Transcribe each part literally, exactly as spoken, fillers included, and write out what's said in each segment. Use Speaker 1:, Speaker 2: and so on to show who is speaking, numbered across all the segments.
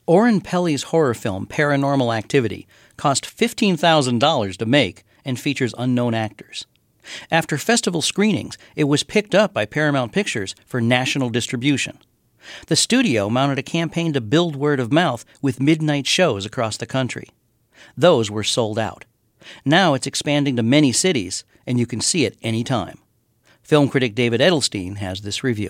Speaker 1: Oren Peli's horror film Paranormal Activity cost fifteen thousand dollars to make and features unknown actors. After festival screenings, it was picked up by Paramount Pictures for national distribution. The studio mounted a campaign to build word of mouth with midnight shows across the country. Those were sold out. Now it's expanding to many cities, and you can see it any time. Film critic David Edelstein has this review.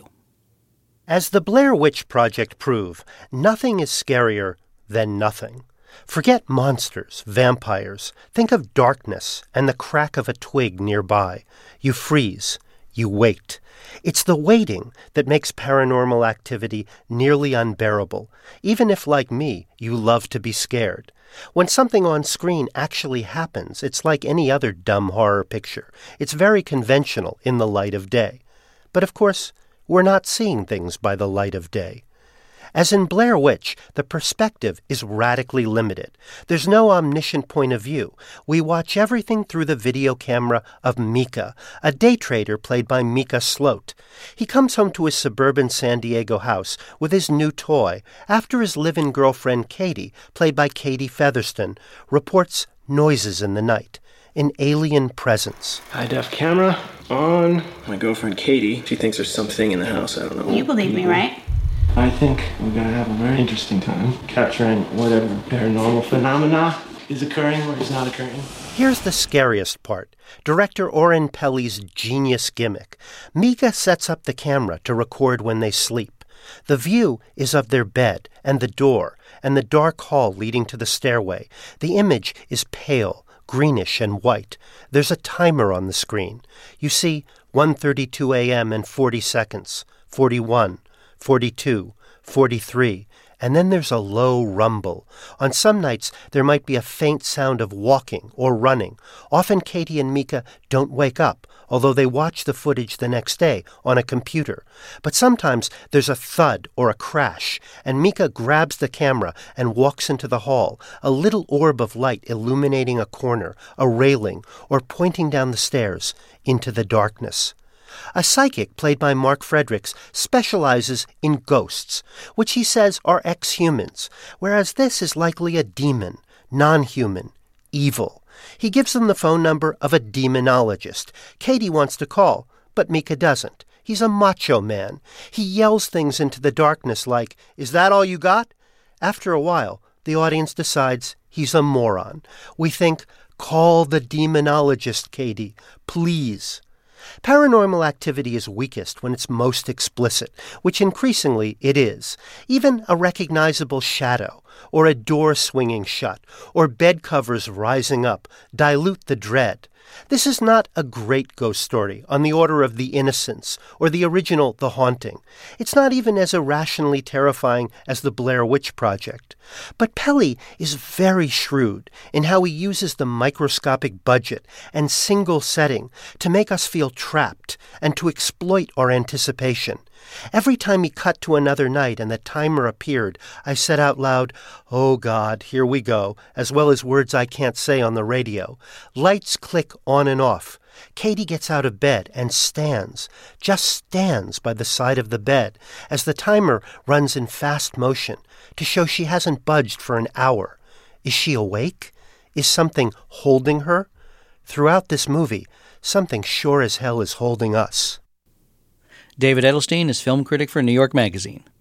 Speaker 2: As the Blair Witch Project prove, nothing is scarier than nothing. Forget monsters, vampires. Think of darkness and the crack of a twig nearby. You freeze. You wait. It's the waiting that makes Paranormal Activity nearly unbearable, even if, like me, you love to be scared. When something on screen actually happens, it's like any other dumb horror picture. It's very conventional in the light of day. But of course, we're not seeing things by the light of day. As in Blair Witch, the perspective is radically limited. There's no omniscient point of view. We watch everything through the video camera of Micah, a day trader played by Micah Sloat. He comes home to his suburban San Diego house with his new toy after his live-in girlfriend Katie, played by Katie Featherston, reports noises in the night. An alien presence.
Speaker 3: High-def camera on. My girlfriend Katie, she thinks there's something in the house. I don't know.
Speaker 4: You believe me, right?
Speaker 3: I think we're going to have a very interesting time capturing whatever paranormal phenomena is occurring or is not occurring.
Speaker 2: Here's the scariest part. Director Oren Peli's genius gimmick. Micah sets up the camera to record when they sleep. The view is of their bed and the door and the dark hall leading to the stairway. The image is pale, greenish and white. There's a timer on the screen. You see one thirty-two a.m. and forty seconds, forty-one, forty-two, forty-three, and then there's a low rumble. On some nights, there might be a faint sound of walking or running. Often Katie and Micah don't wake up, although they watch the footage the next day on a computer. But sometimes there's a thud or a crash, and Micah grabs the camera and walks into the hall, a little orb of light illuminating a corner, a railing, or pointing down the stairs into the darkness. A psychic, played by Mark Fredericks, specializes in ghosts, which he says are ex-humans, whereas this is likely a demon, non-human, evil. He gives them the phone number of a demonologist. Katie wants to call, but Micah doesn't. He's a macho man. He yells things into the darkness like, "Is that all you got?" After a while, the audience decides he's a moron. We think, "Call the demonologist, Katie, please." Paranormal Activity is weakest when it's most explicit, which increasingly it is. Even a recognizable shadow, or a door swinging shut, or bed covers rising up dilute the dread. This is not a great ghost story on the order of The Innocents or the original The Haunting. It's not even as irrationally terrifying as the Blair Witch Project. But Peli is very shrewd in how he uses the microscopic budget and single setting to make us feel trapped and to exploit our anticipation. Every time he cut to another night and the timer appeared, I said out loud, "Oh God, here we go," as well as words I can't say on the radio. Lights click on and off. Katie gets out of bed and stands, just stands by the side of the bed as the timer runs in fast motion to show she hasn't budged for an hour. Is she awake? Is something holding her? Throughout this movie, something sure as hell is holding us.
Speaker 1: David Edelstein is film critic for New York Magazine.